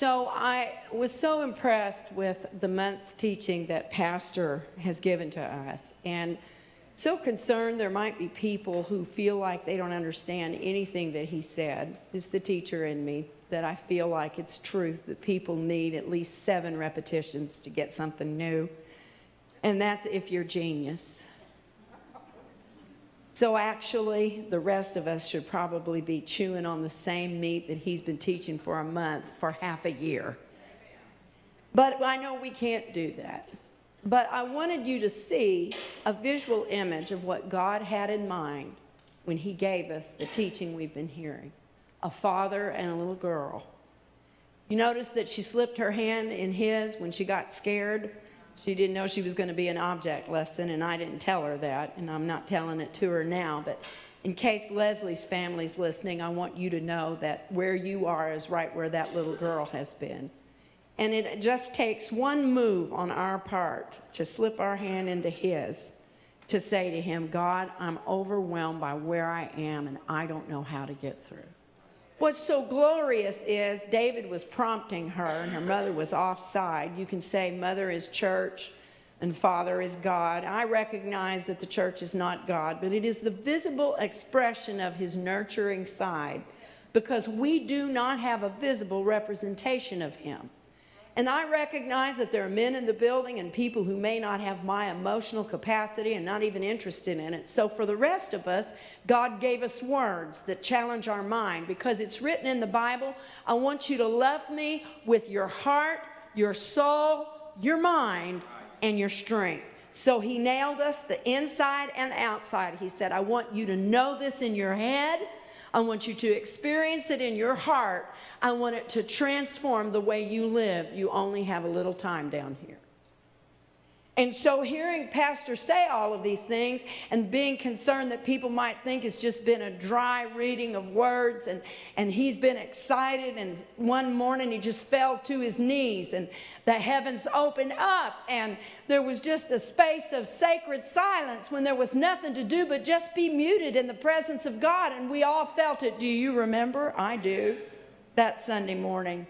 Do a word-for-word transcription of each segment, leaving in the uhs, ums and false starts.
So I was so impressed with the month's teaching that Pastor has given to us, and so concerned there might be people who feel like they don't understand anything that he said. It's the teacher in me that I feel like it's truth, that people need at least seven repetitions to get something new. And that's if you're genius. So actually, the rest of us should probably be chewing on the same meat that he's been teaching for a month, for half a year. But I know we can't do that. But I wanted you to see a visual image of what God had in mind when he gave us the teaching we've been hearing. A father and a little girl. You notice that she slipped her hand in his when she got scared. She didn't know she was going to be an object lesson, and I didn't tell her that, and I'm not telling it to her now. But in case Leslie's family's listening, I want you to know that where you are is right where that little girl has been. And it just takes one move on our part to slip our hand into his, to say to him, God, I'm overwhelmed by where I am, and I don't know how to get through. What's so glorious is David was prompting her, and her mother was offside. You can say mother is church and father is God. I recognize that the church is not God, but it is the visible expression of his nurturing side, because we do not have a visible representation of him. And I recognize that there are men in the building and people who may not have my emotional capacity and not even interested in it. So for the rest of us, God gave us words that challenge our mind, because it's written in the Bible, I want you to love me with your heart, your soul, your mind, and your strength. So he nailed us the inside and outside. He said, I want you to know this in your head. I want you to experience it in your heart. I want it to transform the way you live. You only have a little time down here. And so hearing Pastor say all of these things and being concerned that people might think it's just been a dry reading of words, and, and he's been excited, and one morning he just fell to his knees and the heavens opened up and there was just a space of sacred silence when there was nothing to do but just be muted in the presence of God, and we all felt it. Do you remember? I do. That Sunday morning.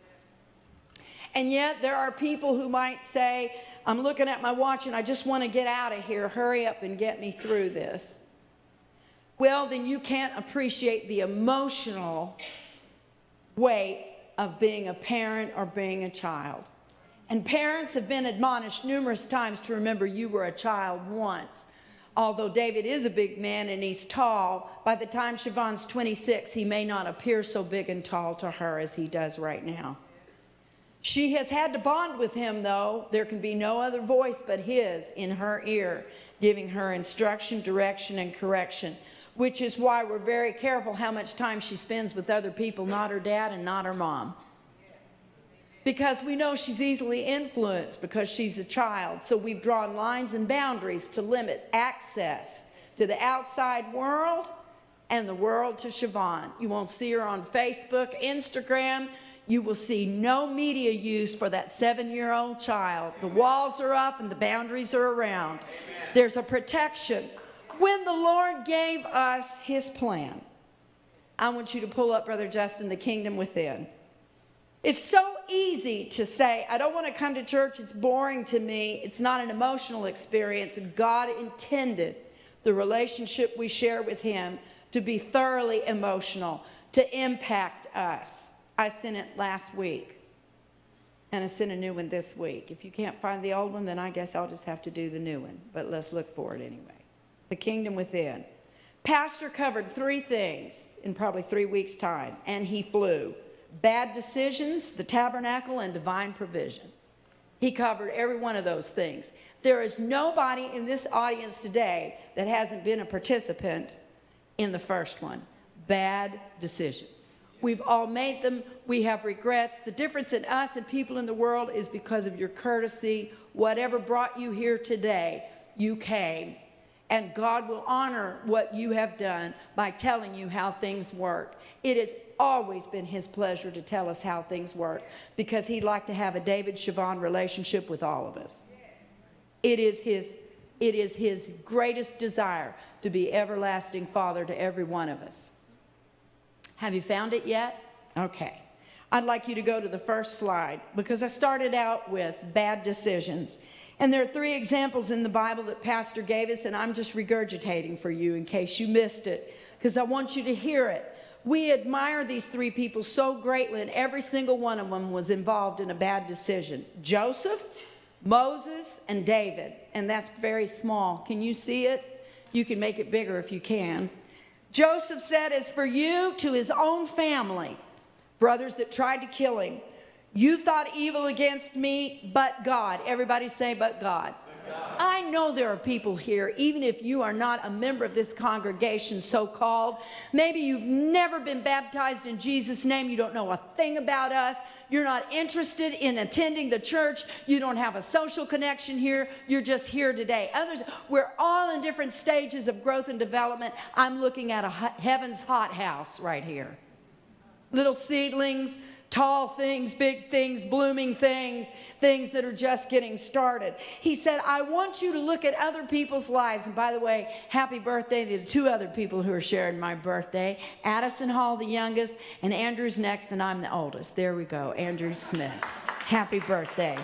And yet there are people who might say, I'm looking at my watch and I just want to get out of here. Hurry up and get me through this. Well, then you can't appreciate the emotional weight of being a parent or being a child. And parents have been admonished numerous times to remember you were a child once. Although David is a big man and he's tall, by the time Siobhan's twenty-six, he may not appear so big and tall to her as he does right now. She has had to bond with him, though. There can be no other voice but his in her ear, giving her instruction, direction, and correction, which is why we're very careful how much time she spends with other people, not her dad and not her mom. Because we know she's easily influenced because she's a child. So we've drawn lines and boundaries to limit access to the outside world and the world to Siobhan. You won't see her on Facebook, Instagram. You will see no media use for that seven-year-old child. The walls are up and the boundaries are around. Amen. There's a protection. When the Lord gave us his plan, I want you to pull up, Brother Justin, The Kingdom Within. It's so easy to say, I don't want to come to church. It's boring to me. It's not an emotional experience. And God intended the relationship we share with him to be thoroughly emotional, to impact us. I sent it last week, and I sent a new one this week. If you can't find the old one, then I guess I'll just have to do the new one, but let's look for it anyway. The Kingdom Within. Pastor covered three things in probably three weeks' time, and he flew. Bad decisions, the tabernacle, and divine provision. He covered every one of those things. There is nobody in this audience today that hasn't been a participant in the first one. Bad decisions. We've all made them. We have regrets. The difference in us and people in the world is because of your courtesy. Whatever brought you here today, you came. And God will honor what you have done by telling you how things work. It has always been his pleasure to tell us how things work, because he'd like to have a David-Siobhan relationship with all of us. It is his, it is his greatest desire to be everlasting Father to every one of us. Have you found it yet? Okay. I'd like you to go to the first slide because I started out with bad decisions. And there are three examples in the Bible that Pastor gave us, and I'm just regurgitating for you in case you missed it, because I want you to hear it. We admire these three people so greatly, and every single one of them was involved in a bad decision. Joseph, Moses, and David. And that's very small. Can you see it? You can make it bigger if you can. Joseph said, as for you, to his own family, brothers that tried to kill him, you thought evil against me, but God. Everybody say, but God. But God. I know there are people here, even if you are not a member of this congregation, so-called. Maybe you've never been baptized in Jesus' name. You don't know a thing about us. You're not interested in attending the church. You don't have a social connection here. You're just here today. Others, we're all in different stages of growth and development. I'm looking at a heaven's hothouse right here. Little seedlings, tall things, big things, blooming things, things that are just getting started. He said, I want you to look at other people's lives. And by the way, happy birthday to the two other people who are sharing my birthday. Addison Hall, the youngest, and Andrew's next, and I'm the oldest. There we go, Andrew Smith. Happy birthday.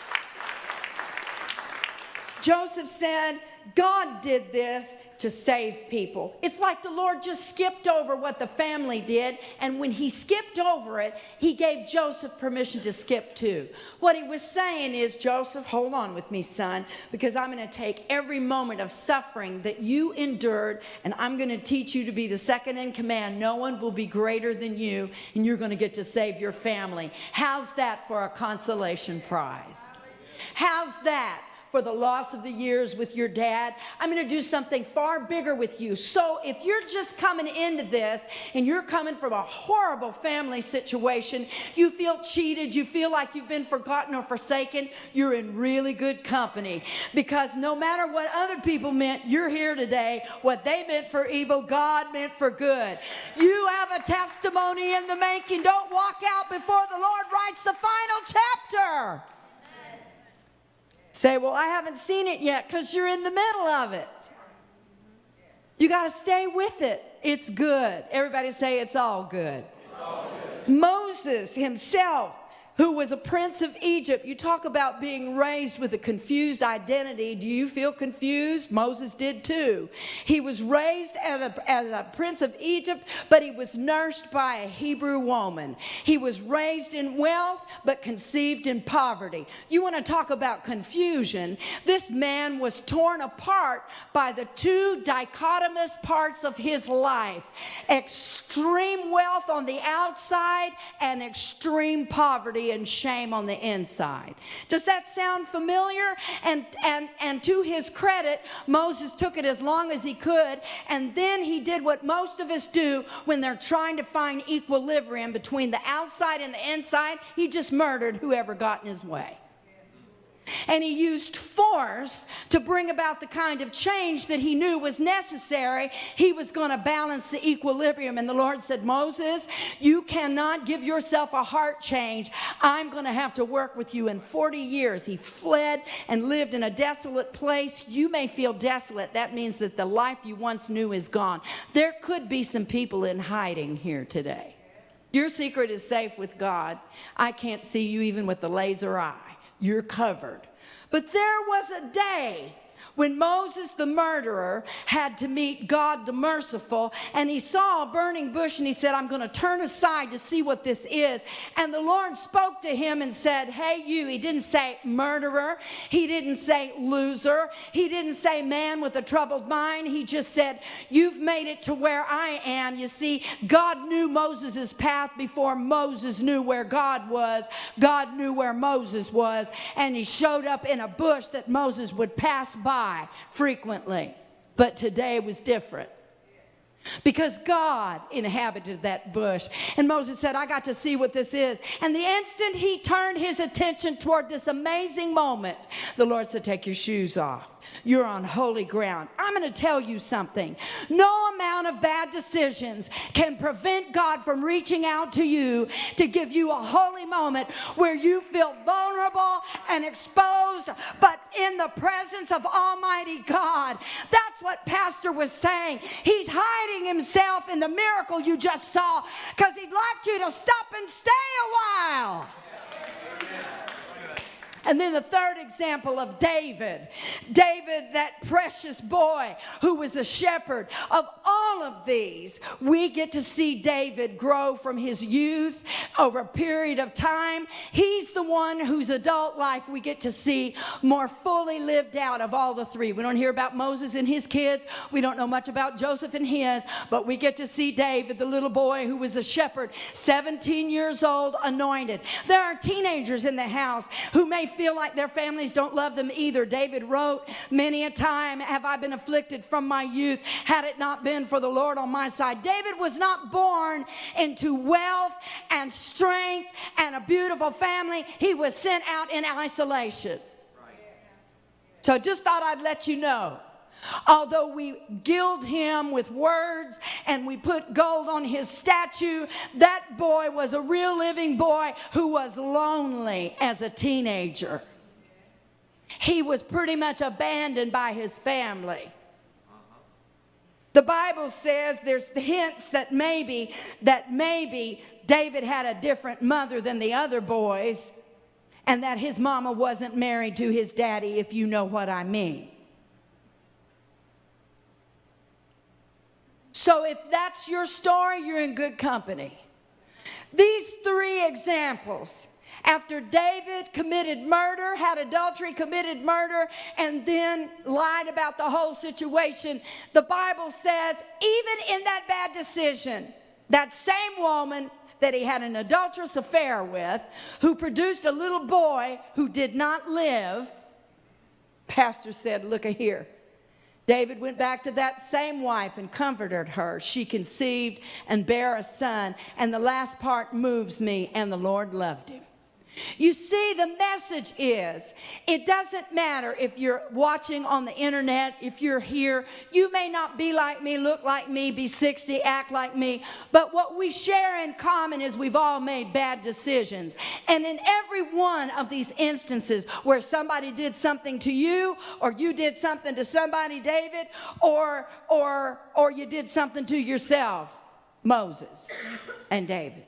Joseph said, God did this to save people. It's like the Lord just skipped over what the family did, and when he skipped over it, he gave Joseph permission to skip too. What he was saying is, Joseph, hold on with me, son, because I'm going to take every moment of suffering that you endured, and I'm going to teach you to be the second in command. No one will be greater than you, and you're going to get to save your family. How's that for a consolation prize? How's that for the loss of the years with your dad? I'm going to do something far bigger with you. So if you're just coming into this and you're coming from a horrible family situation, you feel cheated, you feel like you've been forgotten or forsaken, you're in really good company. Because no matter what other people meant, you're here today. What they meant for evil, God meant for good. You have a testimony in the making. Don't walk out before the Lord writes the final chapter. Say, well, I haven't seen it yet, because you're in the middle of it. You got to stay with it. It's good. Everybody say, it's all good. It's all good. Moses himself, who was a prince of Egypt. You talk about being raised with a confused identity. Do you feel confused? Moses did too. He was raised as a, as a prince of Egypt, but he was nursed by a Hebrew woman. He was raised in wealth, but conceived in poverty. You want to talk about confusion? This man was torn apart by the two dichotomous parts of his life. Extreme wealth on the outside and extreme poverty and shame on the inside. Does that sound familiar? And, and, and to his credit, Moses took it as long as he could, and then he did what most of us do when they're trying to find equilibrium between the outside and the inside. He just murdered whoever got in his way. And he used force to bring about the kind of change that he knew was necessary. He was going to balance the equilibrium. And the Lord said, Moses, you cannot give yourself a heart change. I'm going to have to work with you. In forty years, he fled and lived in a desolate place. You may feel desolate. That means that the life you once knew is gone. There could be some people in hiding here today. Your secret is safe with God. I can't see you even with the laser eye. You're covered. But there was a day when Moses the murderer had to meet God the merciful, and he saw a burning bush, and he said, I'm going to turn aside to see what this is. And the Lord spoke to him and said, hey, you. He didn't say murderer. He didn't say loser. He didn't say man with a troubled mind. He just said, you've made it to where I am. You see, God knew Moses' path before Moses knew where God was. God knew where Moses was, and he showed up in a bush that Moses would pass by frequently. But today was different, because God inhabited that bush. And Moses said, I got to see what this is. And the instant he turned his attention toward this amazing moment, the Lord said, take your shoes off. you're on holy ground. I'm going to tell you something. No amount of bad decisions can prevent God from reaching out to you to give you a holy moment where you feel vulnerable and exposed, but in the presence of Almighty God. That's what Pastor was saying. He's hiding himself in the miracle you just saw because he'd like you to stop and stay a while. And then the third example of David. David, that precious boy who was a shepherd. Of all of these, we get to see David grow from his youth over a period of time. He's the one whose adult life we get to see more fully lived out of all the three. We don't hear about Moses and his kids. We don't know much about Joseph and his. But we get to see David, the little boy who was a shepherd, seventeen years old, anointed. There are teenagers in the house who may feel like their families don't love them either. David wrote, many a time have I been afflicted from my youth, had it not been for the Lord on my side. David was not born into wealth and strength and a beautiful family. He was sent out in isolation. So just thought I'd let you know. Although we gild him with words and we put gold on his statue, that boy was a real living boy who was lonely as a teenager. He was pretty much abandoned by his family. The Bible says there's hints that maybe, that maybe David had a different mother than the other boys, and that his mama wasn't married to his daddy, if you know what I mean. So if that's your story, you're in good company. These three examples, after David committed murder, had adultery, committed murder, and then lied about the whole situation, the Bible says, even in that bad decision, that same woman that he had an adulterous affair with, who produced a little boy who did not live, Pastor said, look at here. David went back to that same wife and comforted her. She conceived and bare a son. And the last part moves me, and the Lord loved him. You see, the message is, it doesn't matter if you're watching on the internet, if you're here. You may not be like me, look like me, be sixty, act like me. But what we share in common is we've all made bad decisions. And in every one of these instances where somebody did something to you, or you did something to somebody, David, or, or, or you did something to yourself, Moses and David,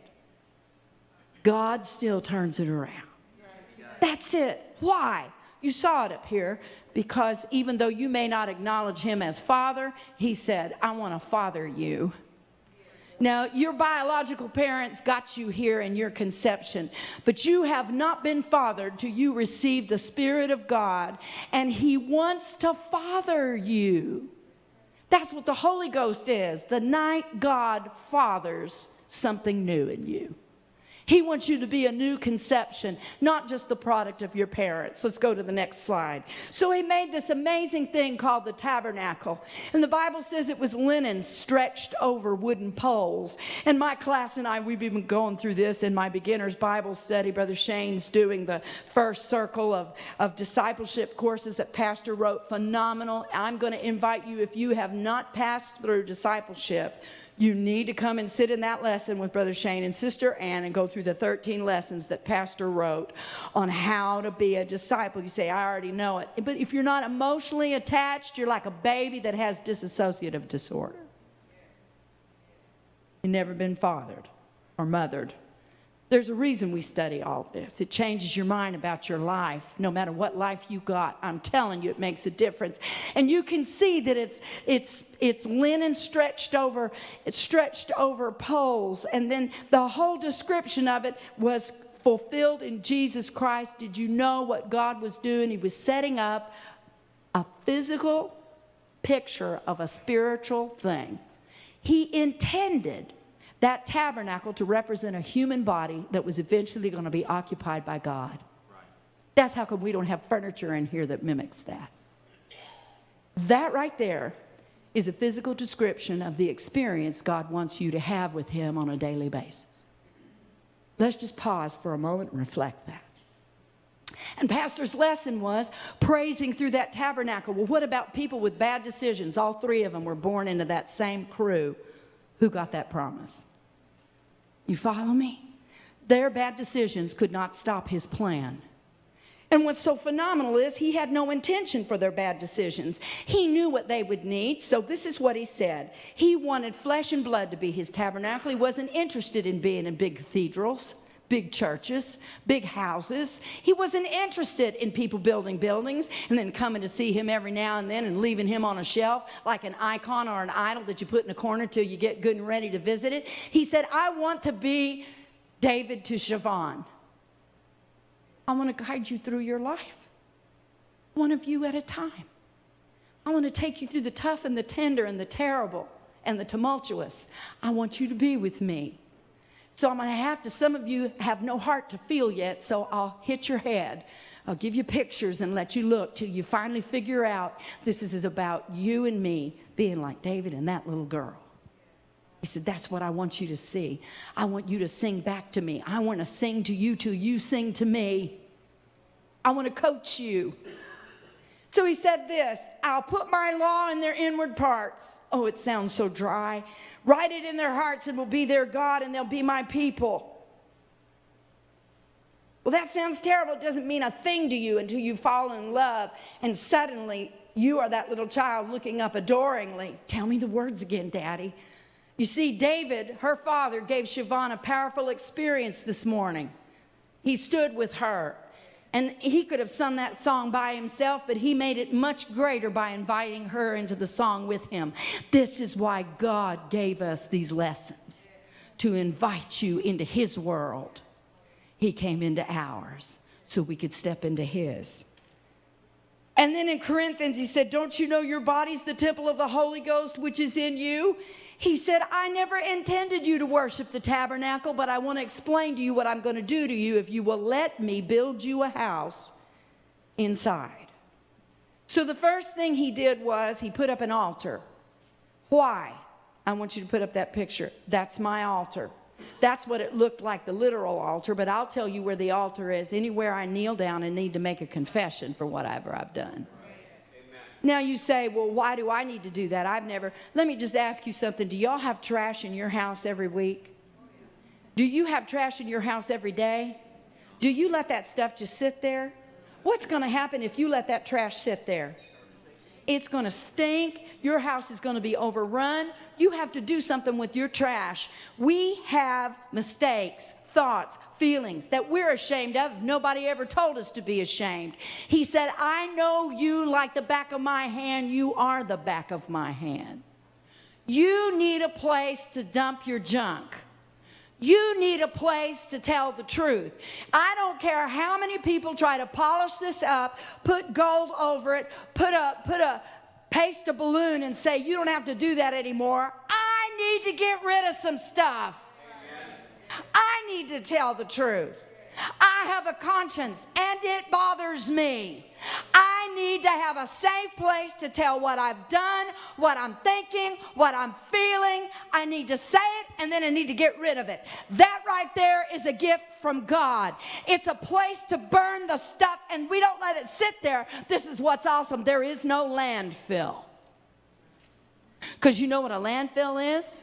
God still turns it around. That's it. Why? You saw it up here. Because even though you may not acknowledge him as father, he said, I want to father you. Now, your biological parents got you here in your conception, but you have not been fathered till you receive the Spirit of God, and he wants to father you. That's what the Holy Ghost is. The night God fathers something new in you. He wants you to be a new conception, not just the product of your parents. Let's go to the next slide. So he made this amazing thing called the tabernacle. And the Bible says it was linen stretched over wooden poles. And my class and I, we've been going through this in my beginner's Bible study. Brother Shane's doing the first circle of, of discipleship courses that Pastor wrote. Phenomenal. I'm going to invite you, if you have not passed through discipleship, you need to come and sit in that lesson with Brother Shane and Sister Ann and go through the thirteen lessons that Pastor wrote on how to be a disciple. You say, I already know it. But if you're not emotionally attached, you're like a baby that has dissociative disorder. You've never been fathered or mothered. There's a reason we study all this. It changes your mind about your life, no matter what life you got. I'm telling you, it makes a difference. And you can see that it's it's it's linen stretched over, it's stretched over poles. And then the whole description of it was fulfilled in Jesus Christ. Did you know what God was doing? He was setting up a physical picture of a spiritual thing. He intended that tabernacle to represent a human body that was eventually going to be occupied by God. Right. That's how come we don't have furniture in here that mimics that. That right there is a physical description of the experience God wants you to have with him on a daily basis. Let's just pause for a moment and reflect that. And Pastor's lesson was praising through that tabernacle. Well, what about people with bad decisions? All three of them were born into that same crew who got that promise. You follow me? Their bad decisions could not stop his plan. And what's so phenomenal is he had no intention for their bad decisions. He knew what they would need, so this is what he said. He wanted flesh and blood to be his tabernacle. He wasn't interested in being in big cathedrals, big churches, big houses. He wasn't interested in people building buildings and then coming to see him every now and then and leaving him on a shelf like an icon or an idol that you put in a corner till you get good and ready to visit it. He said, I want to be David to Siobhan. I want to guide you through your life, one of you at a time. I want to take you through the tough and the tender and the terrible and the tumultuous. I want you to be with me. So I'm going to have to, some of you have no heart to feel yet, so I'll hit your head. I'll give you pictures and let you look till you finally figure out this is about you and me being like David and that little girl. He said, that's what I want you to see. I want you to sing back to me. I want to sing to you till you sing to me. I want to coach you. So he said this, I'll put my law in their inward parts. Oh, it sounds so dry. Write it in their hearts and will be their God and they'll be my people. Well, that sounds terrible. It doesn't mean a thing to you until you fall in love and suddenly you are that little child looking up adoringly. Tell me the words again, Daddy. You see, David, her father, gave Siobhan a powerful experience this morning. He stood with her. And he could have sung that song by himself, but he made it much greater by inviting her into the song with him. This is why God gave us these lessons, to invite you into his world. He came into ours so we could step into his. And then in Corinthians, he said, don't you know your body's the temple of the Holy Ghost, which is in you? He said, I never intended you to worship the tabernacle, but I want to explain to you what I'm going to do to you if you will let me build you a house inside. So the first thing he did was he put up an altar. Why? I want you to put up that picture. That's my altar. That's what it looked like, the literal altar, but I'll tell you where the altar is, anywhere I kneel down and need to make a confession for whatever I've done. Now you say, well, why do I need to do that? I've never. Let me just ask you something. Do y'all have trash in your house every week? Do you have trash in your house every day? Do you let that stuff just sit there? What's going to happen if you let that trash sit there? It's going to stink. Your house is going to be overrun. You have to do something with your trash. We have mistakes, thoughts, feelings that we're ashamed of. Nobody ever told us to be ashamed. He said, I know you like the back of my hand. You are the back of my hand. You need a place to dump your junk. You need a place to tell the truth. I don't care how many people try to polish this up, put gold over it, put a, put a, paste a balloon and say, you don't have to do that anymore. I need to get rid of some stuff. I need to tell the truth. I have a conscience and it bothers me. I need to have a safe place to tell what I've done, what I'm thinking, what I'm feeling. I need to say it and then I need to get rid of it. That right there is a gift from God. It's a place to burn the stuff and we don't let it sit there. This is what's awesome. There is no landfill. Because you know what a landfill is?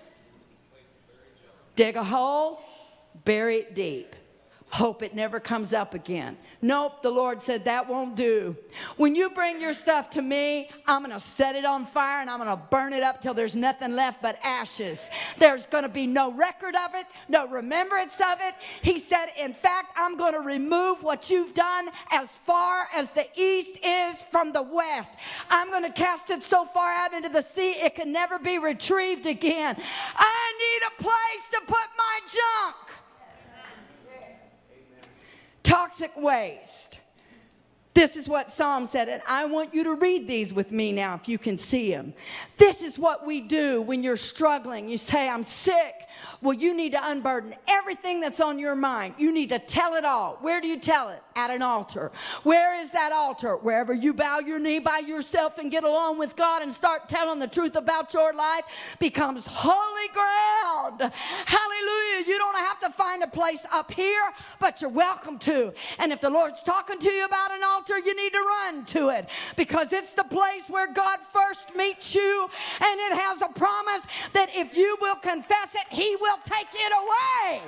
Dig a hole, bury it deep. Hope it never comes up again. Nope, the Lord said that won't do. When you bring your stuff to me, I'm going to set it on fire and I'm going to burn it up till there's nothing left but ashes. There's going to be no record of it, no remembrance of it. He said, in fact, I'm going to remove what you've done as far as the east is from the west. I'm going to cast it so far out into the sea it can never be retrieved again. I need a place to put my junk. Toxic waste. This is what Psalm said, and I want you to read these with me now if you can see them. This is what we do when you're struggling. You say, I'm sick. Well, you need to unburden everything that's on your mind. You need to tell it all. Where do you tell it? At an altar. Where is that altar? Wherever you bow your knee by yourself and get along with God and start telling the truth about your life becomes holy ground. Hallelujah. You don't have to find a place up here, but you're welcome to. And if the Lord's talking to you about an altar, you need to run to it, because it's the place where God first meets you, and it has a promise that if you will confess it, He will take it away.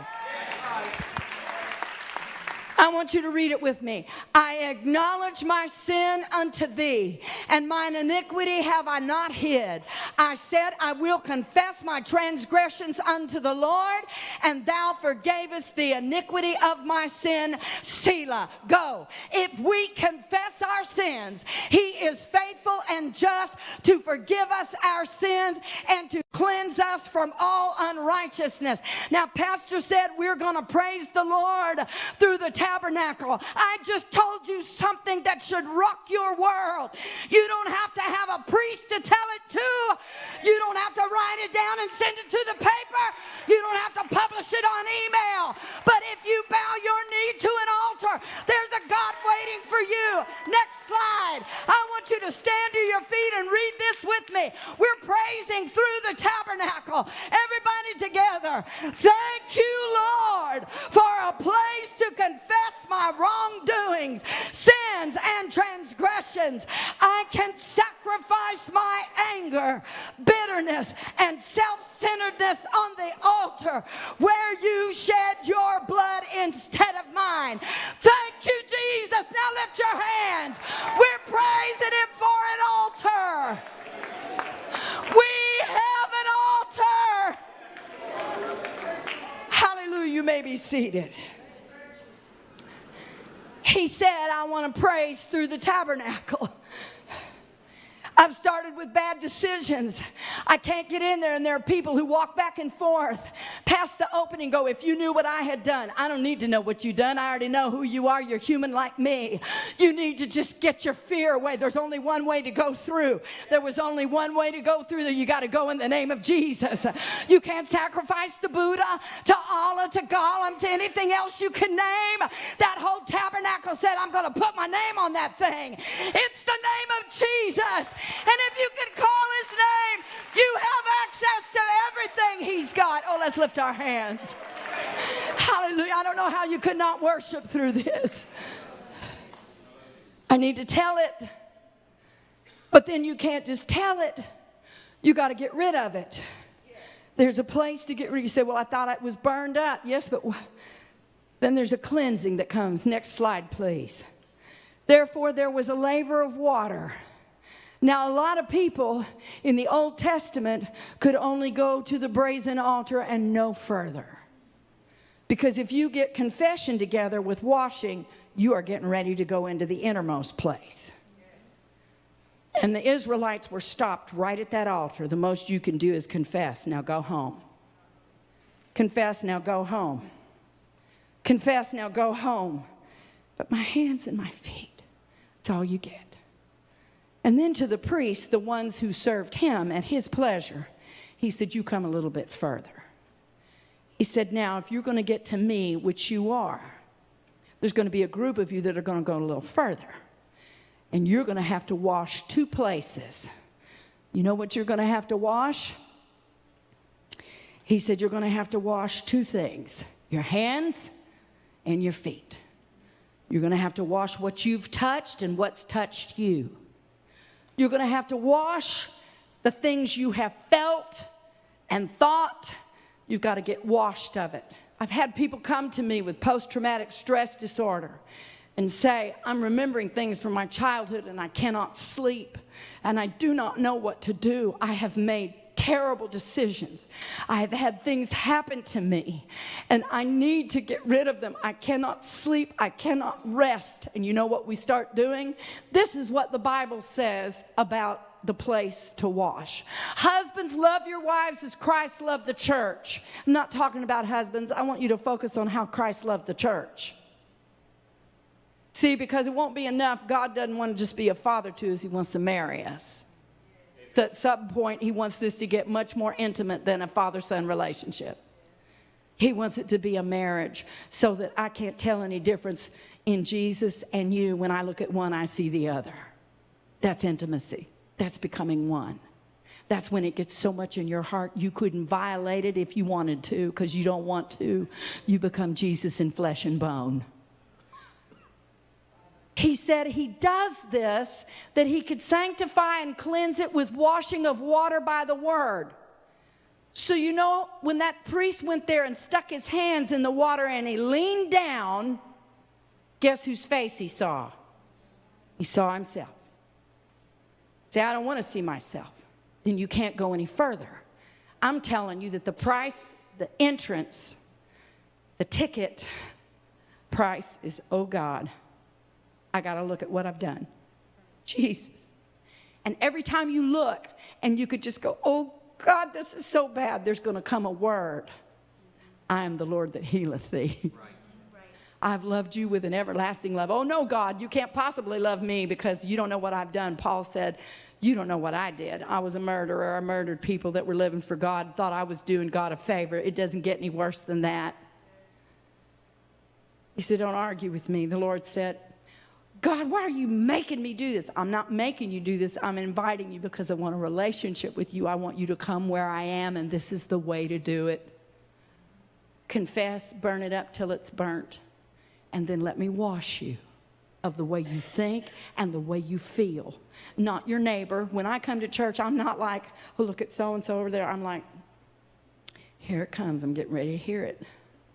I want you to read it with me. I acknowledge my sin unto thee, and mine iniquity have I not hid. I said, I will confess my transgressions unto the Lord, and thou forgavest the iniquity of my sin. Selah. Go. If we confess our sins, He is faithful and just to forgive us our sins and to cleanse us from all unrighteousness. Now, Pastor said we're going to praise the Lord through the tabernacle. I just told you something that should rock your world. You don't have to have a priest to tell it to. You don't have to write it down and send it to the paper. You don't have to publish it on email. But if you bow your knee to an altar, there's a God waiting for you. Next slide. I want you to stand to your feet and read this with me. We're praising through the tabernacle. Everybody together. Thank you, Lord, for a place to confess my wrongdoings, sins, and transgressions. I can sacrifice my anger, bitterness, and self-centeredness on the altar where you shed your blood instead of mine. Thank you, Jesus. Now lift your hands. We're praising Him for an altar. We have an altar. Hallelujah. You may be seated. He said, I want to praise through the tabernacle. I've started with bad decisions. I can't get in there, and there are people who walk back and forth past the opening, go, if you knew what I had done. I don't need to know what you've done. I already know who you are. You're human like me. You need to just get your fear away. There's only one way to go through. There was only one way to go through. You got to go in the name of Jesus. You can't sacrifice to Buddha, to Allah, to Gollum, to anything else you can name. That whole tabernacle said, I'm going to put my name on that thing. It's the name of Jesus. And if you can call His name, you have access to everything He's got. Oh, let's lift our hands. Hallelujah. I don't know how you could not worship through this. I need to tell it. But then you can't just tell it. You got to get rid of it. There's a place to get rid. You say, well, I thought it was burned up. Yes, but then there's a cleansing that comes. Next slide, please. Therefore, there was a laver of water. Now, a lot of people in the Old Testament could only go to the brazen altar and no further. Because if you get confession together with washing, you are getting ready to go into the innermost place. And the Israelites were stopped right at that altar. The most you can do is confess. Now go home. Confess. Now go home. Confess. Now go home. But my hands and my feet, that's all you get. And then to the priests, the ones who served him at his pleasure, he said, you come a little bit further. He said, now, if you're going to get to me, which you are, there's going to be a group of you that are going to go a little further. And you're going to have to wash two places. You know what you're going to have to wash? He said, you're going to have to wash two things, your hands and your feet. You're going to have to wash what you've touched and what's touched you. You're going to have to wash the things you have felt and thought. You've got to get washed of it. I've had people come to me with post-traumatic stress disorder and say, I'm remembering things from my childhood and I cannot sleep and I do not know what to do. I have made terrible decisions. I have had things happen to me and I need to get rid of them. I cannot sleep. I cannot rest. And you know what we start doing? This is what the Bible says about the place to wash. Husbands, love your wives as Christ loved the church. I'm not talking about husbands. I want you to focus on how Christ loved the church. See, because it won't be enough. God doesn't want to just be a father to us. He wants to marry us. So at some point, he wants this to get much more intimate than a father-son relationship. He wants it to be a marriage so that I can't tell any difference in Jesus and you. When I look at one, I see the other. That's intimacy. That's becoming one. That's when it gets so much in your heart you couldn't violate it if you wanted to, because you don't want to. You become Jesus in flesh and bone. He said he does this that he could sanctify and cleanse it with washing of water by the word. So you know, when that priest went there and stuck his hands in the water and he leaned down, guess whose face he saw? He saw himself. Say, I don't want to see myself. Then you can't go any further. I'm telling you that the price, the entrance, the ticket price is, oh God, I got to look at what I've done. Jesus. And every time you look and you could just go, oh God, this is so bad, there's going to come a word. I am the Lord that healeth thee. Right. Right. I've loved you with an everlasting love. Oh no, God, you can't possibly love me because you don't know what I've done. Paul said, you don't know what I did. I was a murderer. I murdered people that were living for God, thought I was doing God a favor. It doesn't get any worse than that. He said, don't argue with me. The Lord said, God, why are you making me do this? I'm not making you do this. I'm inviting you because I want a relationship with you. I want you to come where I am, and this is the way to do it. Confess, burn it up till it's burnt, and then let me wash you of the way you think and the way you feel. Not your neighbor. When I come to church, I'm not like, oh, look at so-and-so over there. I'm like, here it comes. I'm getting ready to hear it.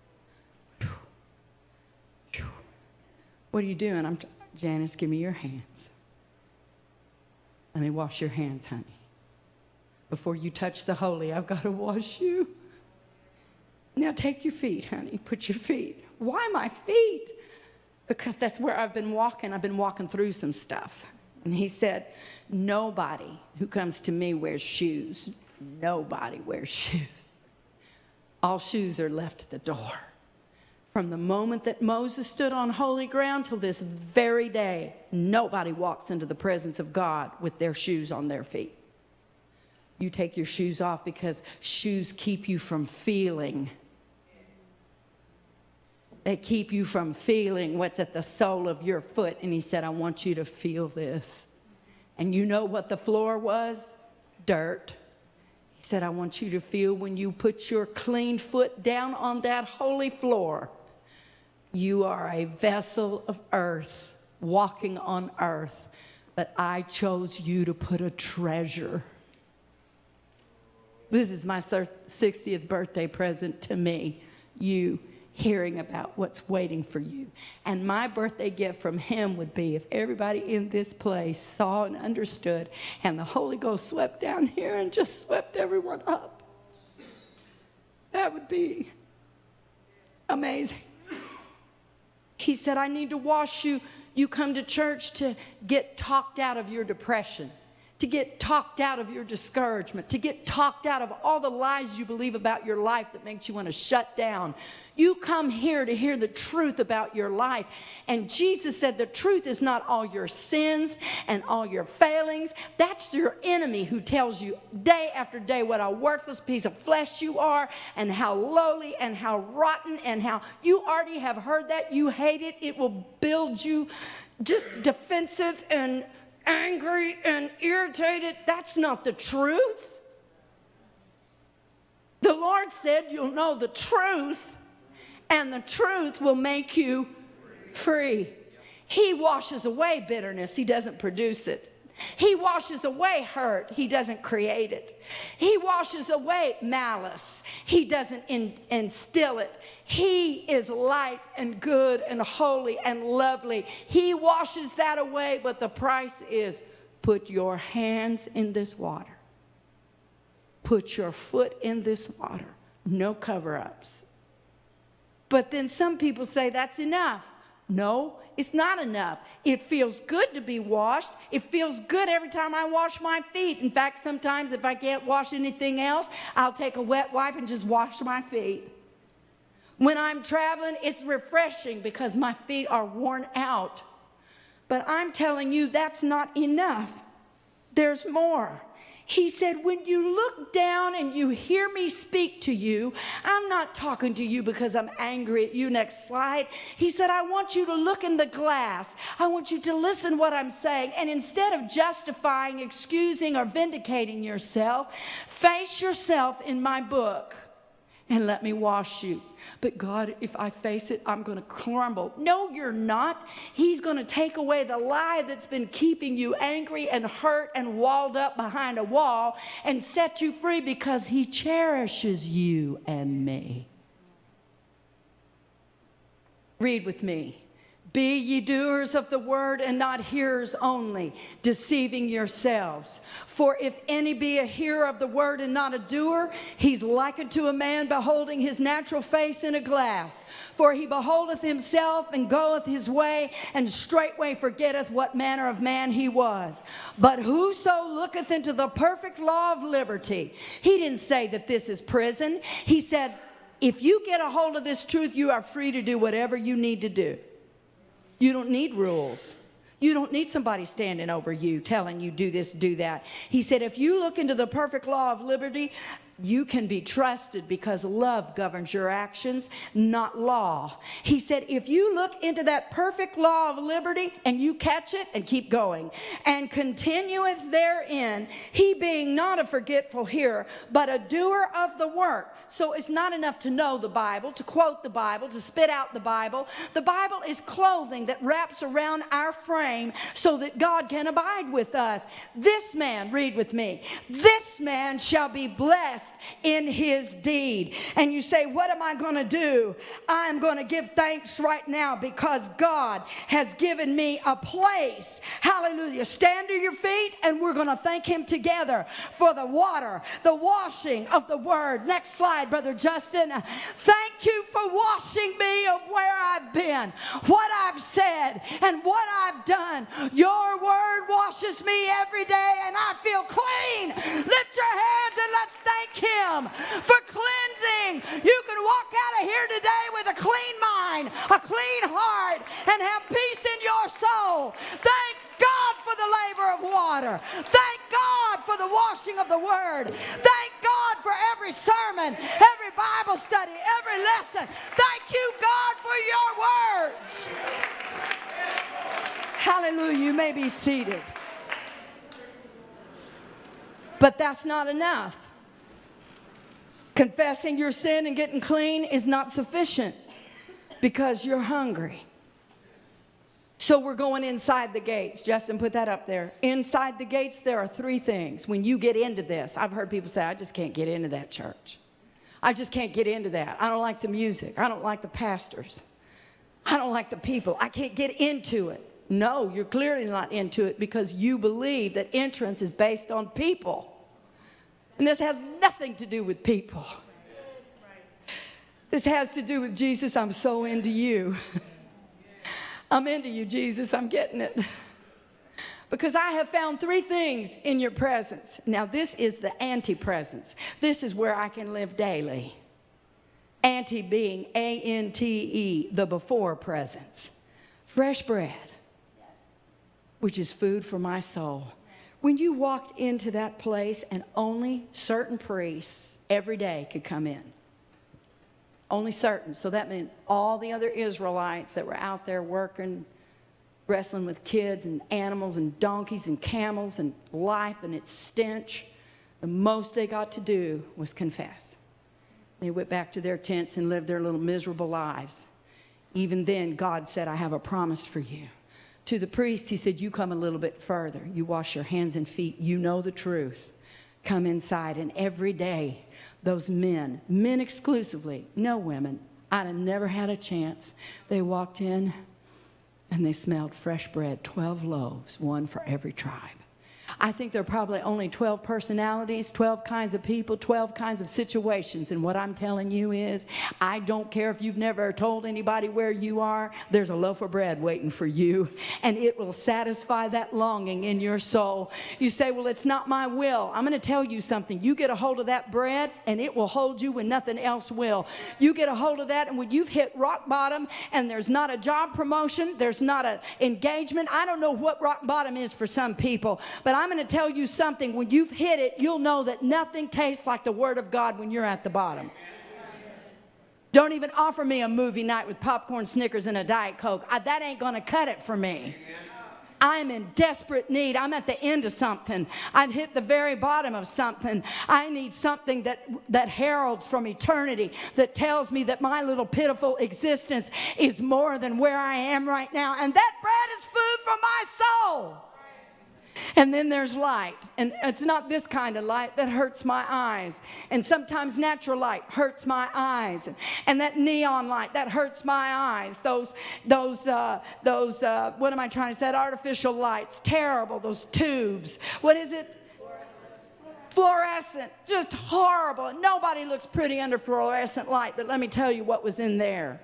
What are you doing? I'm t- Janice, give me your hands. Let me wash your hands, honey. Before you touch the holy, I've got to wash you. Now take your feet, honey. Put your feet. Why my feet? Because that's where I've been walking. I've been walking through some stuff. And he said, nobody who comes to me wears shoes. Nobody wears shoes. All shoes are left at the door. From the moment that Moses stood on holy ground till this very day, nobody walks into the presence of God with their shoes on their feet. You take your shoes off because shoes keep you from feeling. They keep you from feeling what's at the sole of your foot. And he said, I want you to feel this. And you know what the floor was? Dirt. He said, I want you to feel when you put your clean foot down on that holy floor. You are a vessel of earth, walking on earth, but I chose you to put a treasure. This is my sixtieth birthday present to me, you hearing about what's waiting for you. And my birthday gift from him would be if everybody in this place saw and understood, and the Holy Ghost swept down here and just swept everyone up. That would be amazing. He said, I need to wash you. You come to church to get talked out of your depression, to get talked out of your discouragement, to get talked out of all the lies you believe about your life that makes you want to shut down. You come here to hear the truth about your life. And Jesus said the truth is not all your sins and all your failings. That's your enemy who tells you day after day what a worthless piece of flesh you are and how lowly and how rotten and how you already have heard that. You hate it. It will build you just defensive and angry and irritated. That's not the truth. The Lord said you'll know the truth, and the truth will make you free. He washes away bitterness. He doesn't produce it. He washes away hurt. He doesn't create it. He washes away malice. He doesn't in, instill it. He is light and good and holy and lovely. He washes that away, but the price is put your hands in this water. Put your foot in this water. No cover-ups. But then some people say that's enough. No, it's not enough. It feels good to be washed. It feels good every time I wash my feet. In fact, sometimes if I can't wash anything else, I'll take a wet wipe and just wash my feet. When I'm traveling, it's refreshing because my feet are worn out But I'm telling you, that's not enough. There's more. He said, when you look down and you hear me speak to you, I'm not talking to you because I'm angry at you. Next slide. He said, I want you to look in the glass. I want you to listen what I'm saying. And instead of justifying, excusing, or vindicating yourself, face yourself in my book and let me wash you. But God, if I face it, I'm going to crumble. No, you're not. He's going to take away the lie that's been keeping you angry and hurt and walled up behind a wall and set you free because he cherishes you and me. Read with me. Be ye doers of the word and not hearers only, deceiving yourselves. For if any be a hearer of the word and not a doer, he's likened to a man beholding his natural face in a glass. For he beholdeth himself and goeth his way, and straightway forgetteth what manner of man he was. But whoso looketh into the perfect law of liberty, he didn't say that this is prison. He said, if you get a hold of this truth, you are free to do whatever you need to do. You don't need rules. You don't need somebody standing over you telling you do this, do that. He said, if you look into the perfect law of liberty, you can be trusted because love governs your actions, not law. He said, if you look into that perfect law of liberty and you catch it and keep going and continueth therein, he being not a forgetful hearer, but a doer of the work. So it's not enough to know the Bible, to quote the Bible, to spit out the Bible. The Bible is clothing that wraps around our frame so that God can abide with us. This man, read with me, this man shall be blessed in his deed. And you say, what am I going to do? I'm going to give thanks right now because God has given me a place. Hallelujah. Stand to your feet and we're going to thank him together for the water, the washing of the word. Next slide, Brother Justin. Thank you for washing me of where I've been, what I've said, and what I've done. Your word washes me every day and I feel clean. Lift your hands and let's thank him for cleansing. You can walk out of here today with a clean mind, a clean heart, and have peace in your soul. Thank God for the labor of water. Thank God for the washing of the word. Thank God for every sermon, every Bible study, every lesson. Thank you, God, for your words. Hallelujah. You may be seated. But that's not enough. Confessing your sin and getting clean is not sufficient because you're hungry. So we're going inside the gates. Justin, put that up there. Inside the gates, there are three things. When you get into this, I've heard people say, I just can't get into that church. I just can't get into that. I don't like the music. I don't like the pastors. I don't like the people. I can't get into it. No, you're clearly not into it because you believe that entrance is based on people. And this has nothing to do with people. This has to do with Jesus. I'm so into you. I'm into you, Jesus. I'm getting it. Because I have found three things in your presence. Now, this is the anti-presence. This is where I can live daily. Anti being A N T E, the before presence. Fresh bread, which is food for my soul. When you walked into that place and only certain priests every day could come in. Only certain. So that meant all the other Israelites that were out there working, wrestling with kids and animals and donkeys and camels and life and its stench, the most they got to do was confess. They went back to their tents and lived their little miserable lives. Even then, God said, I have a promise for you. To the priest, he said, you come a little bit further. You wash your hands and feet. You know the truth. Come inside. And every day, those men, men exclusively, no women, I'd have never had a chance. They walked in and they smelled fresh bread, twelve loaves, one for every tribe. I think there are probably only twelve personalities, twelve kinds of people, twelve kinds of situations. And what I'm telling you is, I don't care if you've never told anybody where you are, there's a loaf of bread waiting for you. And it will satisfy that longing in your soul. You say, well, it's not my will. I'm going to tell you something. You get a hold of that bread, and it will hold you when nothing else will. You get a hold of that, and when you've hit rock bottom, and there's not a job promotion, there's not an engagement. I don't know what rock bottom is for some people, but I'm I'm going to tell you something. When you've hit it, you'll know that nothing tastes like the Word of God when you're at the bottom. Don't even offer me a movie night with popcorn, Snickers, and a Diet Coke. I, that ain't going to cut it for me. I'm in desperate need. I'm at the end of something. I've hit the very bottom of something. I need something that, that heralds from eternity, that tells me that my little pitiful existence is more than where I am right now. And that bread is food for my soul. And then there's light, and it's not this kind of light that hurts my eyes. And sometimes natural light hurts my eyes, and, and that neon light that hurts my eyes. Those, those, uh, those. Uh, what am I trying to say? That artificial lights, terrible. Those tubes. What is it? Fluorescent. Fluorescent, just horrible. Nobody looks pretty under fluorescent light. But let me tell you what was in there.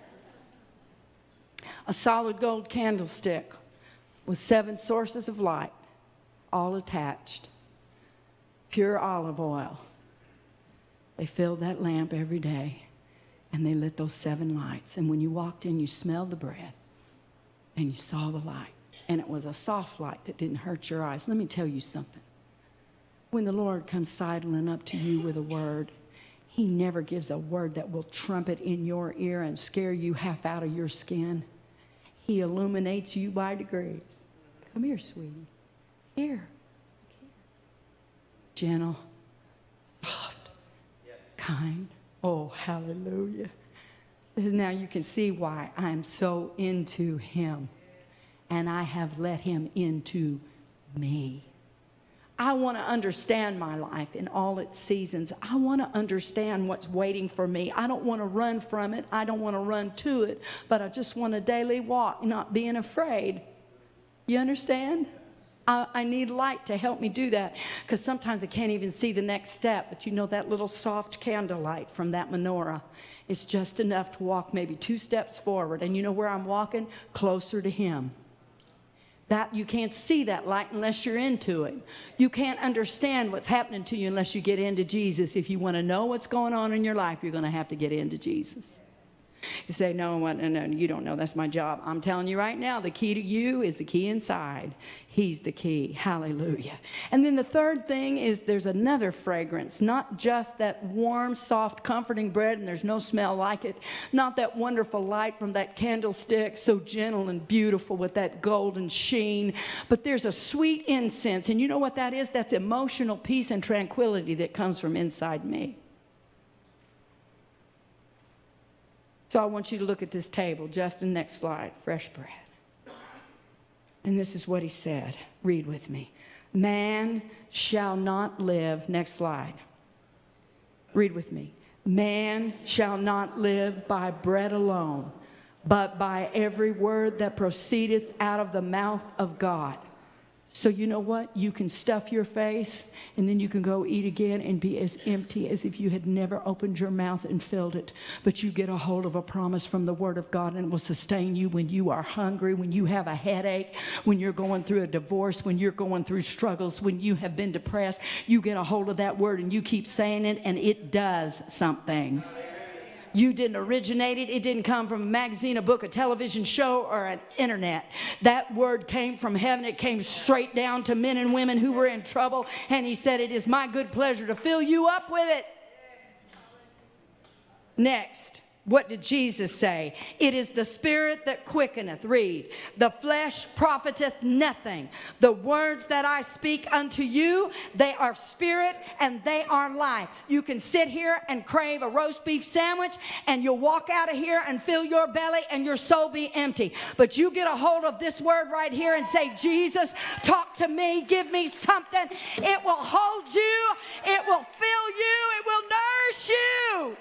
A solid gold candlestick with seven sources of light, all attached. Pure olive oil. They filled that lamp every day, and they lit those seven lights. And when you walked in, you smelled the bread, and you saw the light. And it was a soft light that didn't hurt your eyes. Let me tell you something. When the Lord comes sidling up to you with a word, He never gives a word that will trumpet in your ear and scare you half out of your skin. He illuminates you by degrees. Come here, sweetie. Here. Gentle, soft, kind. Oh, hallelujah. Now you can see why I'm so into Him. And I have let Him into me. I want to understand my life in all its seasons. I want to understand what's waiting for me. I don't want to run from it. I don't want to run to it. But I just want a daily walk, not being afraid. You understand? I, I need light to help me do that, because sometimes I can't even see the next step. But you know, that little soft candlelight from that menorah is just enough to walk maybe two steps forward. And you know where I'm walking? Closer to Him. That you can't see that light unless you're into it. You can't understand what's happening to you unless you get into Jesus. If you want to know what's going on in your life, you're going to have to get into Jesus. You say, no, no, no, you don't know. That's my job. I'm telling you right now, the key to you is the key inside. He's the key. Hallelujah. And then the third thing is there's another fragrance, not just that warm, soft, comforting bread, and there's no smell like it. Not that wonderful light from that candlestick, so gentle and beautiful with that golden sheen. But there's a sweet incense. And you know what that is? That's emotional peace and tranquility that comes from inside me. So I want you to look at this table. Justin, next slide. Fresh bread. And this is what He said. Read with me. Man shall not live. Next slide. Read with me. Man shall not live by bread alone, but by every word that proceedeth out of the mouth of God. So you know what? You can stuff your face, and then you can go eat again and be as empty as if you had never opened your mouth and filled it. But you get a hold of a promise from the Word of God, and it will sustain you when you are hungry, when you have a headache, when you're going through a divorce, when you're going through struggles, when you have been depressed. You get a hold of that Word, and you keep saying it, and it does something. You didn't originate it. It didn't come from a magazine, a book, a television show, or an internet. That word came from heaven. It came straight down to men and women who were in trouble. And He said, it is my good pleasure to fill you up with it. Next. What did Jesus say? It is the Spirit that quickeneth. Read. The flesh profiteth nothing. The words that I speak unto you, they are spirit and they are life. You can sit here and crave a roast beef sandwich, and you'll walk out of here and fill your belly and your soul be empty. But you get a hold of this word right here and say, Jesus, talk to me. Give me something. It will hold you. It will fill you. It will nourish you.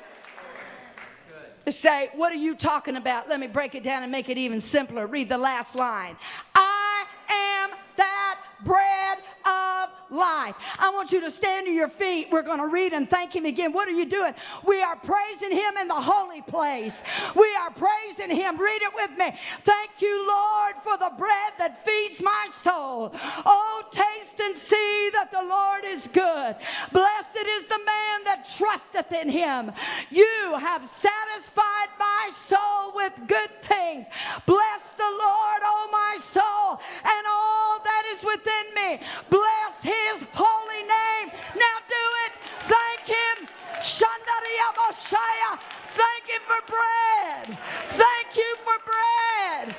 Say, what are you talking about? Let me break it down and make it even simpler. Read the last line. I am that bread of life. I want you to stand to your feet. We're going to read and thank him again. What are you doing? We are praising him in the holy place. We are praising him. Read it with me. Thank you, Lord, for the bread that feeds my soul. Oh, taste and see that the Lord is good. Blessed is the man that trusteth in him. You have satisfied my soul with good things. Bless the Lord, O my soul, and all that is within me. Bless his holy name. Now do it. Thank him. Shandaria Mosiah. Thank him for bread. Thank you for bread.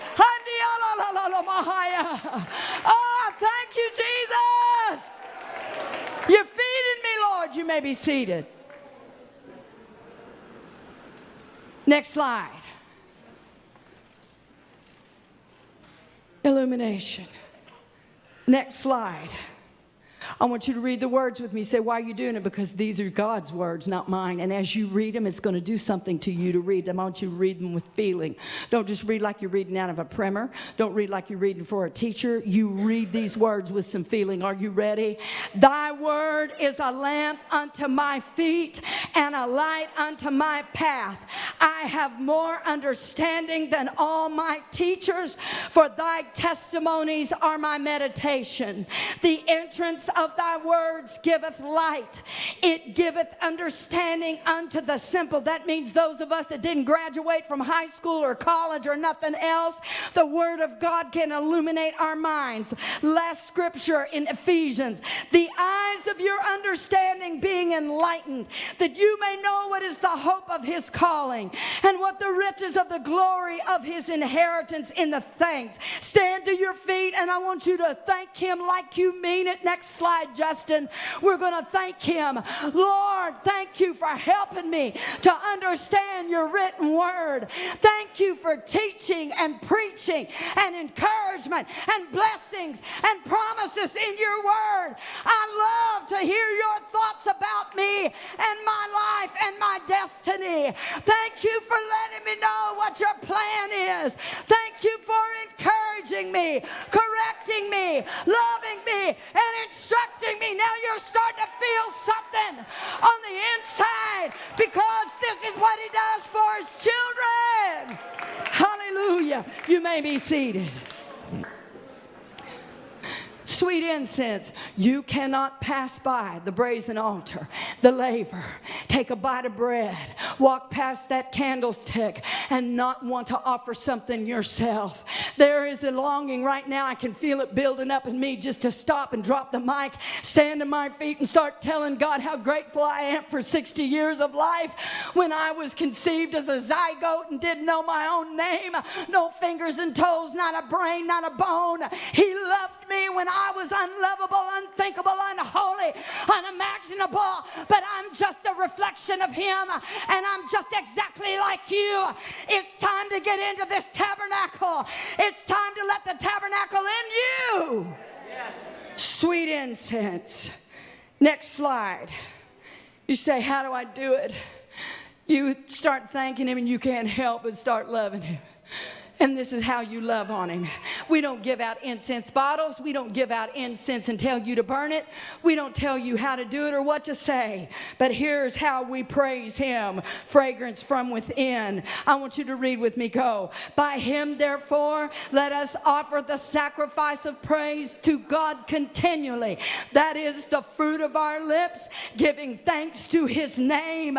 Oh, thank you, Jesus. You're feeding me, Lord. You may be seated. Next slide. Illumination. Next slide. I want you to read the words with me. Say, why are you doing it? Because these are God's words, not mine. And as you read them, it's going to do something to you to read them. I want you to read them with feeling. Don't just read like you're reading out of a primer. Don't read like you're reading for a teacher. You read these words with some feeling. Are you ready? Thy word is a lamp unto my feet and a light unto my path. I have more understanding than all my teachers, for thy testimonies are my meditation. The entrance of thy words giveth light. It giveth understanding unto the simple. That means those of us that didn't graduate from high school or college or nothing else, the word of God can illuminate our minds. Last scripture in Ephesians. The eyes of your understanding being enlightened, that you may know what is the hope of his calling and what the riches of the glory of his inheritance in the saints. Stand to your feet, and I want you to thank him like you mean it. Next slide. Slide, Justin. We're going to thank him. Lord, thank you for helping me to understand your written word. Thank you for teaching and preaching and encouragement and blessings and promises in your word. I love to hear your thoughts about me and my life and my destiny. Thank you for letting me know what your plan is. Thank you for encouraging me, correcting me, loving me, and instructing me. Now you're starting to feel something on the inside, because this is what he does for his children. Hallelujah. You may be seated. Sweet incense. You cannot pass by the brazen altar, the laver, take a bite of bread, walk past that candlestick and not want to offer something yourself. There is a longing right now. I can feel it building up in me just to stop and drop the mic, stand to my feet and start telling God how grateful I am for sixty years of life. When I was conceived as a zygote and didn't know my own name, no fingers and toes, not a brain, not a bone. He loved me when I was unlovable, unthinkable, unholy, unimaginable, but I'm just a reflection of him, and I'm just exactly like you. It's time to get into this tabernacle. It's time to let the tabernacle in you. Yes. Sweet incense. Next slide. You say, how do I do it? You start thanking him and you can't help but start loving him. And this is how you love on him. We don't give out incense bottles. We don't give out incense and tell you to burn it. We don't tell you how to do it or what to say. But here's how we praise him. Fragrance from within. I want you to read with me. Go. By him, therefore, let us offer the sacrifice of praise to God continually. That is the fruit of our lips, giving thanks to his name.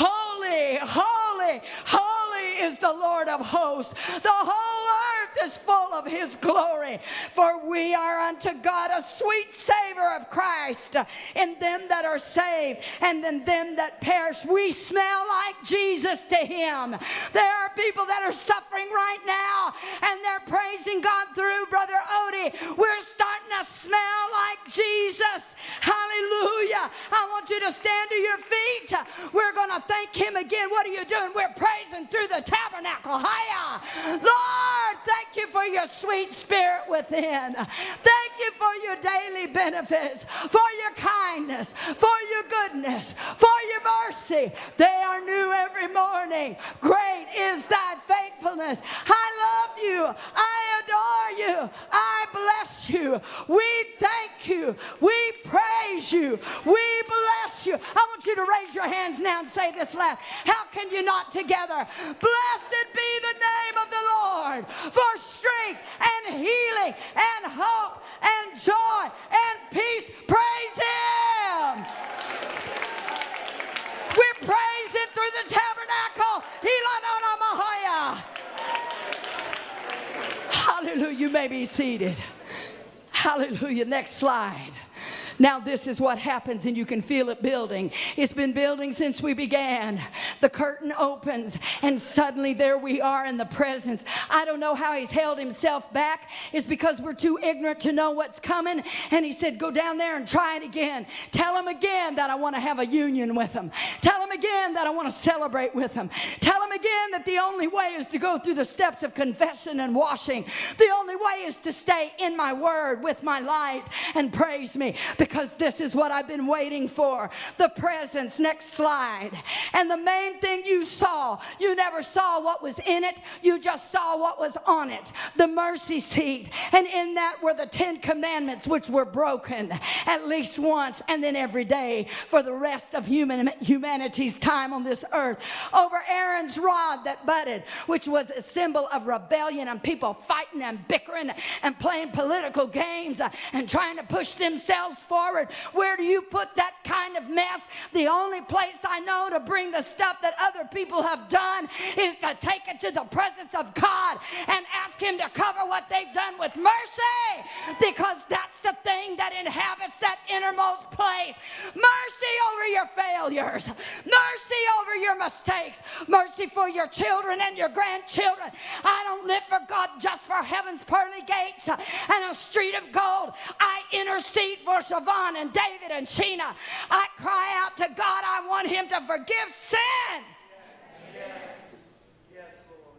Holy, holy, holy is the Lord of hosts. The whole earth is full of his glory. For we are unto God a sweet savor of Christ in them that are saved and in them that perish. We smell like Jesus to him. There are people that are suffering right now and they're praising God through Brother Odie. We're starting to smell like Jesus. Hallelujah. I want you to stand to your feet. We're going to thank him again. What are you doing? We're praising through the tabernacle. Hiya. Lord, thank you for your sweet spirit within. Thank you for your daily benefits, for your kindness, for your goodness, for your mercy. They are new every morning. Great is thy faithfulness. I love you. I adore you. I bless you. We thank thank you. We praise you. We bless you. I want you to raise your hands now and say this loud. How can you not together? Blessed be the name of the Lord for strength and healing and hope and joy and peace. Praise Him. We praise Him through the tabernacle. Hallelujah. You may be seated. Hallelujah. Next slide. Now this is what happens, and you can feel it building. It's been building since we began. The curtain opens, and suddenly there we are in the presence. I don't know how He's held Himself back. It's because we're too ignorant to know what's coming. And He said, go down there and try it again. Tell Him again that I want to have a union with Him. Tell Him again that I want to celebrate with Him. Tell Him again that the only way is to go through the steps of confession and washing. The only way is to stay in my word with my light and praise me. Because this is what I've been waiting for. The presence. Next slide. And the main thing you saw, you never saw what was in it. You just saw what was on it. The mercy seat. And in that were the Ten Commandments, which were broken at least once and then every day for the rest of human humanity's time on this earth. Over Aaron's rod that budded, which was a symbol of rebellion and people fighting and bickering and playing political games uh, and trying to push themselves forward. Where do you put that kind of mess? The only place I know to bring the stuff that other people have done is to take it to the presence of God and ask Him to cover what they've done with mercy, because that's the thing that inhabits that innermost place. Mercy over your failures, mercy over your mistakes, mercy for your children and your grandchildren. I don't live for God just for heaven's pearly gates and a street of gold. I intercede for Siobhan and David and Sheena. I cry out to God. I want Him to forgive sin. Yes. Yes, Lord.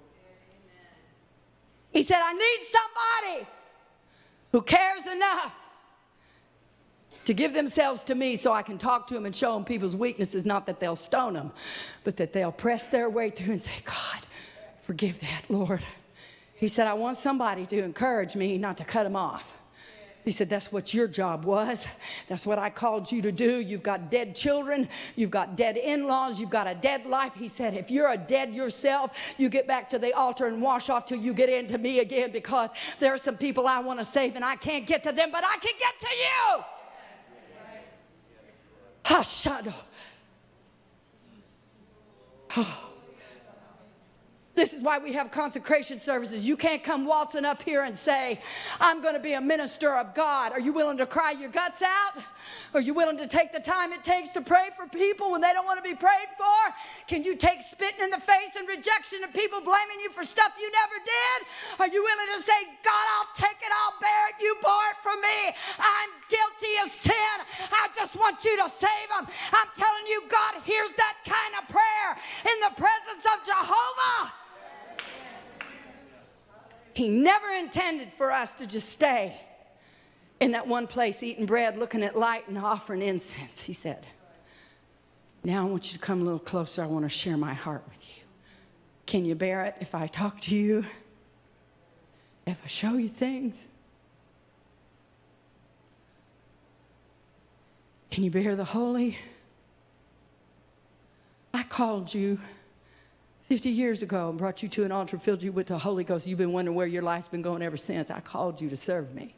He said, I need somebody who cares enough to give themselves to me so I can talk to them and show them people's weaknesses, not that they'll stone them, but that they'll press their way through and say, God, forgive that, Lord. He said, I want somebody to encourage me, not to cut them off. He said, that's what your job was. That's what I called you to do. You've got dead children. You've got dead in-laws. You've got a dead life. He said, if you're a dead yourself, you get back to the altar and wash off till you get into me again, because there are some people I want to save and I can't get to them, but I can get to you. Hashado. Oh. This is why we have consecration services. You can't come waltzing up here and say, I'm going to be a minister of God. Are you willing to cry your guts out? Are you willing to take the time it takes to pray for people when they don't want to be prayed for? Can you take spitting in the face and rejection of people blaming you for stuff you never did? Are you willing to say, God, I'll take it, I'll bear it, you bore it from me. I'm guilty of sin. I just want you to save them. I'm telling you, God hears that kind of prayer in the presence of Jehovah. He never intended for us to just stay in that one place eating bread, looking at light and offering incense. He said, now I want you to come a little closer. I want to share my heart with you. Can you bear it if I talk to you? If I show you things? Can you bear the holy? I called you fifty years ago and brought you to an altar, filled you with the Holy Ghost. You've been wondering where your life's been going ever since. I called you to serve me.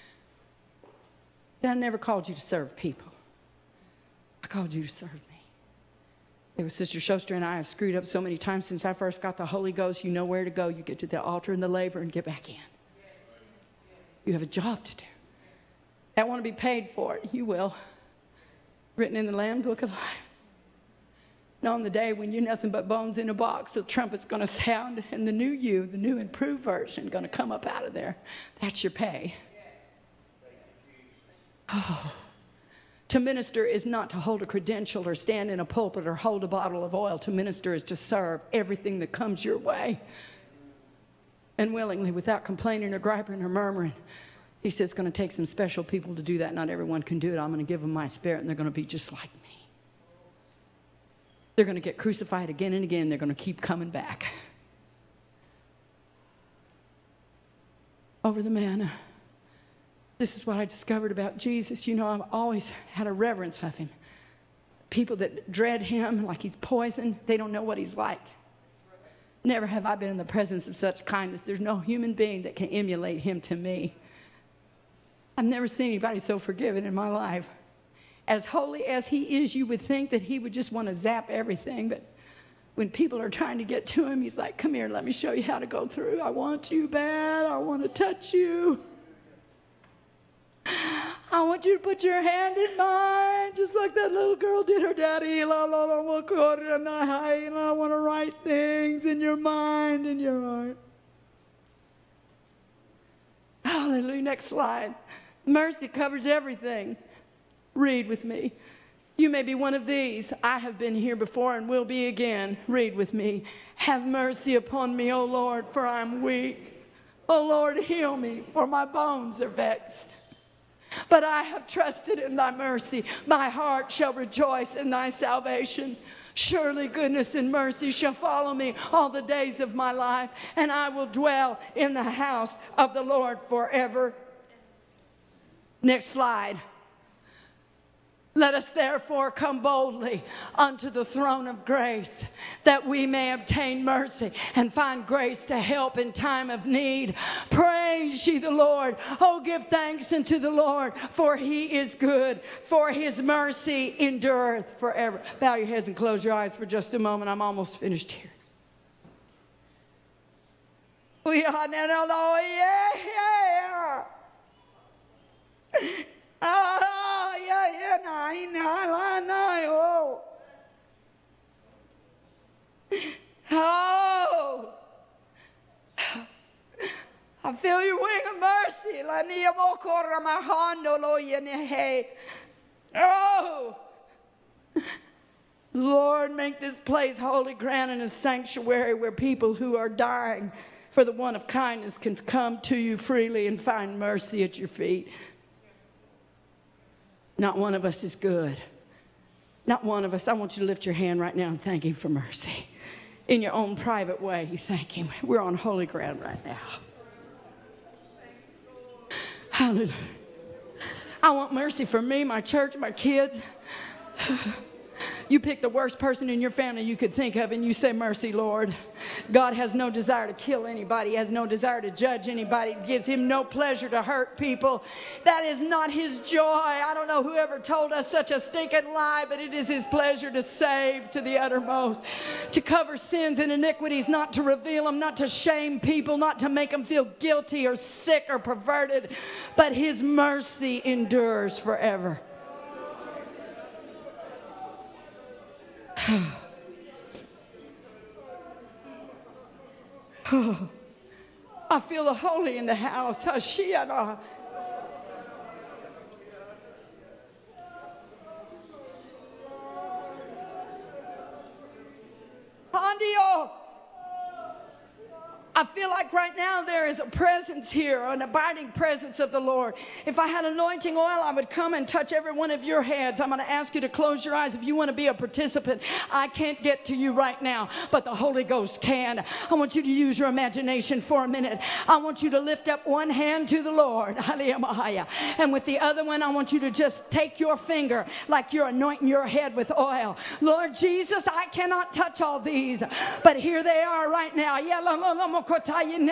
I never called you to serve people. I called you to serve me. It was Sister Schuster and I have screwed up so many times since I first got the Holy Ghost. You know where to go. You get to the altar and the laver and get back in. You have a job to do. I want to be paid for it. You will. Written in the Lamb Book of Life. And on the day when you're nothing but bones in a box, the trumpet's going to sound, and the new you, the new improved version, going to come up out of there. That's your pay. Oh. To minister is not to hold a credential or stand in a pulpit or hold a bottle of oil. To minister is to serve everything that comes your way. And willingly, without complaining or griping or murmuring. He says it's going to take some special people to do that. Not everyone can do it. I'm going to give them my spirit, and they're going to be just like me. They're going to get crucified again and again. They're going to keep coming back. Over the manna. This is what I discovered about Jesus. You know, I've always had a reverence of him. People that dread him like he's poison, they don't know what he's like. Never have I been in the presence of such kindness. There's no human being that can emulate him to me. I've never seen anybody so forgiving in my life. As holy as he is, you would think that he would just want to zap everything. But when people are trying to get to him, he's like, come here, let me show you how to go through. I want you bad. I want to touch you. I want you to put your hand in mine, just like that little girl did her daddy. I want to write things in your mind and your heart. Hallelujah. Next slide. Mercy covers everything. Read with me. You may be one of these. I have been here before and will be again. Read with me. Have mercy upon me, O Lord, for I am weak. O Lord, heal me, for my bones are vexed. But I have trusted in thy mercy. My heart shall rejoice in thy salvation. Surely goodness and mercy shall follow me all the days of my life, and I will dwell in the house of the Lord forever. Next slide. Let us therefore come boldly unto the throne of grace, that we may obtain mercy and find grace to help in time of need. Praise ye the Lord. Oh, give thanks unto the Lord, for he is good, for his mercy endureth forever. Bow your heads and close your eyes for just a moment. I'm almost finished here. We are now, Lord, yeah, yeah. Ah, yeah, yeah, nine, nine, nine, oh. Oh. I feel your wing of mercy. Oh. Lord, make this place holy ground and a sanctuary where people who are dying for the want of kindness can come to you freely and find mercy at your feet. Not one of us is good. Not one of us. I want you to lift your hand right now and thank him for mercy. In your own private way, you thank him. We're on holy ground right now. Hallelujah. I want mercy for me, my church, my kids. You pick the worst person in your family you could think of and you say, mercy, Lord. God has no desire to kill anybody. He has no desire to judge anybody. It gives him no pleasure to hurt people. That is not his joy. I don't know whoever told us such a stinking lie, but it is his pleasure to save to the uttermost, to cover sins and iniquities, not to reveal them, not to shame people, not to make them feel guilty or sick or perverted, but his mercy endures forever. Oh, I feel the holy in the house. Hashiana. Handio. I feel like right now there is a presence here, an abiding presence of the Lord. If I had anointing oil, I would come and touch every one of your heads. I'm going to ask you to close your eyes if you want to be a participant. I can't get to you right now, but the Holy Ghost can. I want you to use your imagination for a minute. I want you to lift up one hand to the Lord, and with the other one, I want you to just take your finger like you're anointing your head with oil. Lord Jesus, I cannot touch all these, but here they are right now. Anoint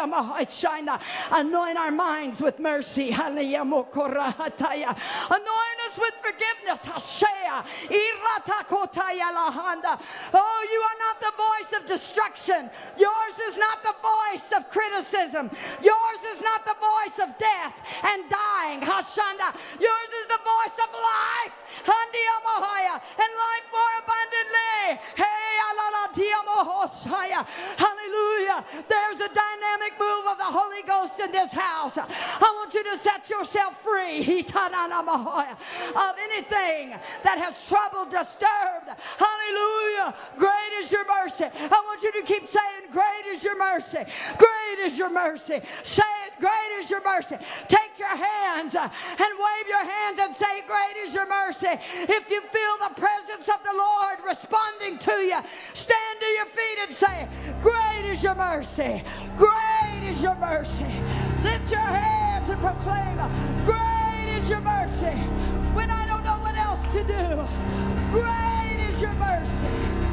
our minds with mercy. Anoint us with forgiveness. Oh, you are not the voice of destruction. Yours is not the voice of criticism. Yours is not the voice of death and dying. Yours is the voice of life. And life more abundantly. Hallelujah. There's a dynamic move of the Holy Ghost in this house. I want you to set yourself free of anything that has troubled, disturbed. Hallelujah. Great is your mercy. I want you to keep saying, great is your mercy. Great is your mercy. Say it, great is your mercy. Take your hands and wave your hands and say, great is your mercy. If you feel the presence of the Lord responding to you, stand to your feet and say, great is your mercy. Great is your mercy. Lift your hands. mouth and proclaim, great is your mercy. When I don't know what else to do, great is your mercy.